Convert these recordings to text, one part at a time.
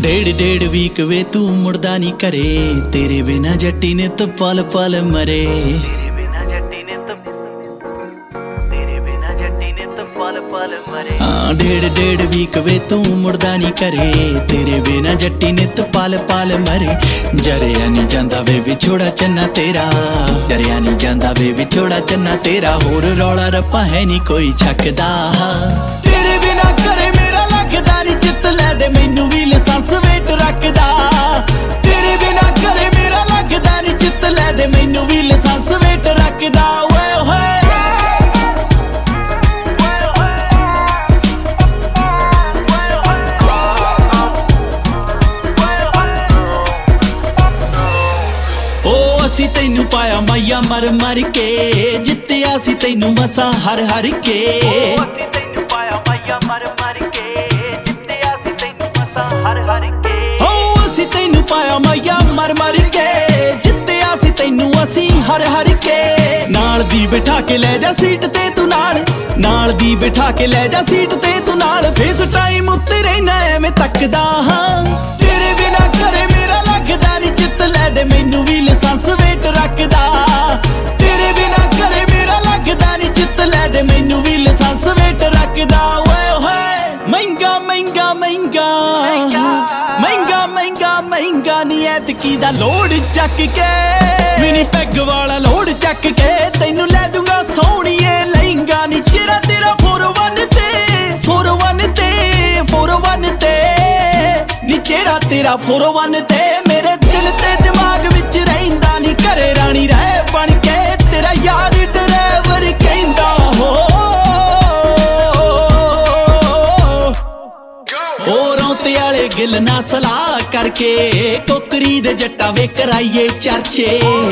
डेढ़ वीक वे तू मुड़दा नी करे, तेरे बिना जट्टी ने तो पल पल मरे। हाँ डेढ़ वीक वे तू मुड़दा नी करे, तेरे बिना जट्टी ने तो पल पल मरे। जरिया नी जांदा वे विछोड़ा चन्ना तेरा, जरिया नी जांदा वे विछोड़ा चन्ना तेरा। होर रौला रप्पा है नी कोई छकदा, तेरे बिना करे मेरा लगदा नी चित लै दे मैनू भी लाइसेंस वेट रखदा। तेरे बिना करे मेरा लगदा नी चित लै दे मैनू भी लाइसेंस वेट रखदा। ओए होए असी तैनू पाया माया मर मर के, जित्तिया सी तैनू मसा हर हर के। असी तैनू पाया माया मर मर के, जित्तिया सी तैनू असी हर हर के। नाल दी बिठा के ले जा सीट ते तू नाल दी बिठा के ले जा सीट ते तू नाल। फेस टाइम उत्ते रहना एवें तकदा हां, तेरे बिना करे मेरा लगदा नी चित लै दे मैनू भी लाइसेंस वेट रखदा। तेरे बिना करे मेरा लगदा नी चित लै दे मैनू भी लाइसेंस वेट रखदा। ओए होए महंगा महंगा महंगा महंगा महंगा महंगा नी ऐतकी दा लोड चक के, मिनी पैग वाला लोड चक के। तैनू लै दूंगा सोहणीए लहंगा नी चेहरा तेरा 401 ते 401 ते 401 ते नी चेहरा तेरा 401 ते। मेरे दिल ते दिमाग विच रहिंदा नी, घरे रानी रह बन के तेरा यार ड्राइवर कहंदा हो। रौते आले गिल ना सलाह करके, कोकरी दे जट्टा वे कराइए चर्चे।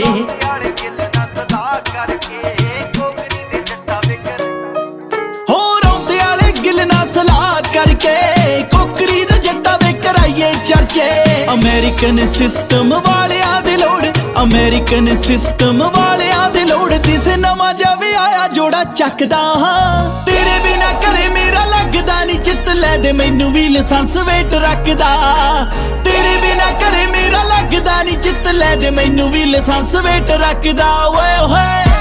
हो रौते आले गिल ना सलाह करके, कोकरी दे जट्टा वे कराइए चर्चे। अमेरिकन सिस्टम वालियां दे लोड़, अमेरिकन सिस्टम वालियां दे लोड़। दिसे नवां जावे आया जोड़ा चकदा हां, तेरे बिना करे मेरा लगदा नी चित लै दे मैनू भी लाइसेंस वेट रखदा। तेरे बिना करे मेरा लगदा नी चित लै दे मैनू भी लाइसेंस वेट रखदा। ओए होए